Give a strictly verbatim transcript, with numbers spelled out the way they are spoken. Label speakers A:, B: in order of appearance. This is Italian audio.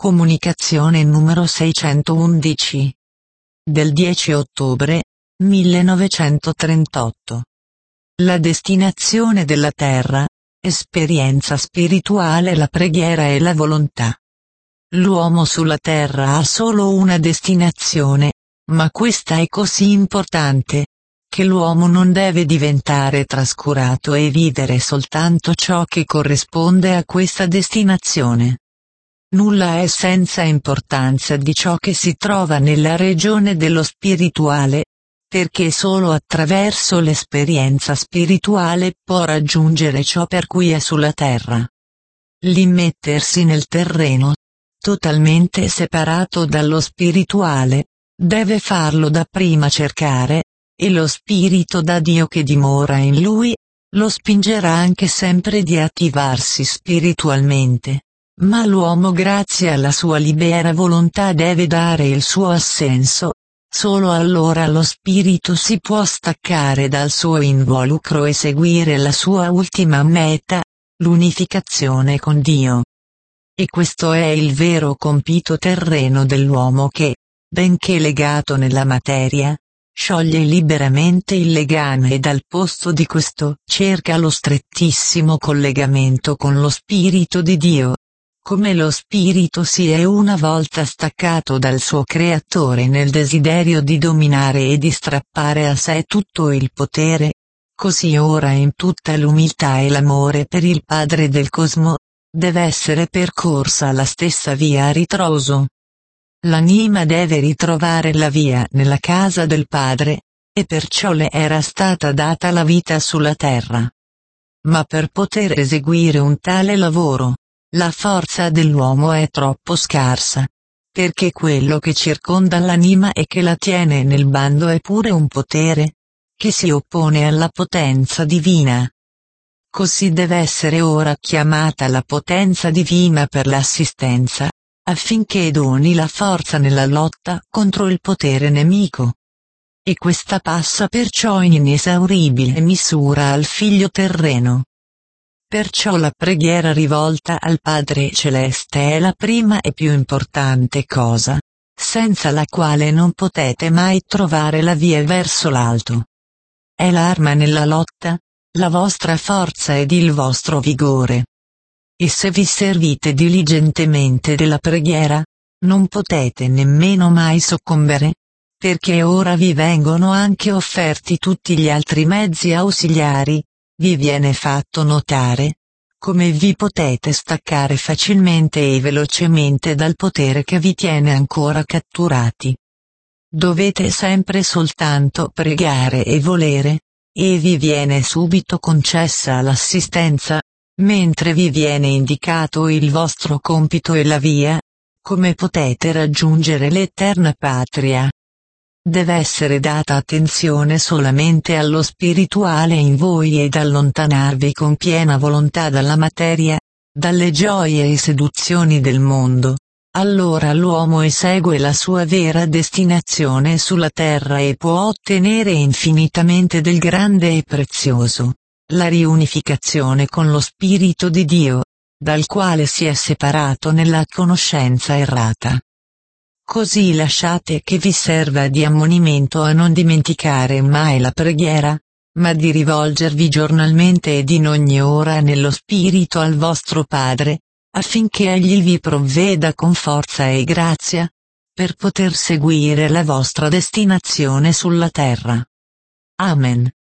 A: Comunicazione numero seicentoundici. Del dieci ottobre millenovecentotrentotto. La destinazione della Terra, esperienza spirituale, la preghiera e la volontà. L'uomo sulla Terra ha solo una destinazione, ma questa è così importante, che l'uomo non deve diventare trascurato e vivere soltanto ciò che corrisponde a questa destinazione. Nulla è senza importanza di ciò che si trova nella regione dello spirituale, perché solo attraverso l'esperienza spirituale può raggiungere ciò per cui è sulla terra. L'immettersi nel terreno, totalmente separato dallo spirituale, deve farlo dapprima cercare, e lo spirito da Dio che dimora in lui, lo spingerà anche sempre di attivarsi spiritualmente. Ma l'uomo, grazie alla sua libera volontà, deve dare il suo assenso. Solo allora lo spirito si può staccare dal suo involucro e seguire la sua ultima meta, l'unificazione con Dio. E questo è il vero compito terreno dell'uomo che, benché legato nella materia, scioglie liberamente il legame e dal posto di questo cerca lo strettissimo collegamento con lo Spirito di Dio. Come lo spirito si è una volta staccato dal suo creatore nel desiderio di dominare e di strappare a sé tutto il potere, così ora in tutta l'umiltà e l'amore per il Padre del Cosmo, deve essere percorsa la stessa via a ritroso. L'anima deve ritrovare la via nella casa del Padre, e perciò le era stata data la vita sulla terra. Ma per poter eseguire un tale lavoro, la forza dell'uomo è troppo scarsa, perché quello che circonda l'anima e che la tiene nel bando è pure un potere, che si oppone alla potenza divina. Così deve essere ora chiamata la potenza divina per l'assistenza, affinché doni la forza nella lotta contro il potere nemico. E questa passa perciò in inesauribile misura al figlio terreno. Perciò la preghiera rivolta al Padre Celeste è la prima e più importante cosa, senza la quale non potete mai trovare la via verso l'alto. È l'arma nella lotta, la vostra forza ed il vostro vigore. E se vi servite diligentemente della preghiera, non potete nemmeno mai soccombere, perché ora vi vengono anche offerti tutti gli altri mezzi ausiliari. Vi viene fatto notare come vi potete staccare facilmente e velocemente dal potere che vi tiene ancora catturati. Dovete sempre soltanto pregare e volere, e vi viene subito concessa l'assistenza, mentre vi viene indicato il vostro compito e la via, come potete raggiungere l'eterna patria. Deve essere data attenzione solamente allo spirituale in voi ed allontanarvi con piena volontà dalla materia, dalle gioie e seduzioni del mondo. Allora l'uomo esegue la sua vera destinazione sulla terra e può ottenere infinitamente del grande e prezioso, la riunificazione con lo Spirito di Dio, dal quale si è separato nella conoscenza errata. Così lasciate che vi serva di ammonimento a non dimenticare mai la preghiera, ma di rivolgervi giornalmente ed in ogni ora nello spirito al vostro Padre, affinché Egli vi provveda con forza e grazia, per poter seguire la vostra destinazione sulla terra. Amen.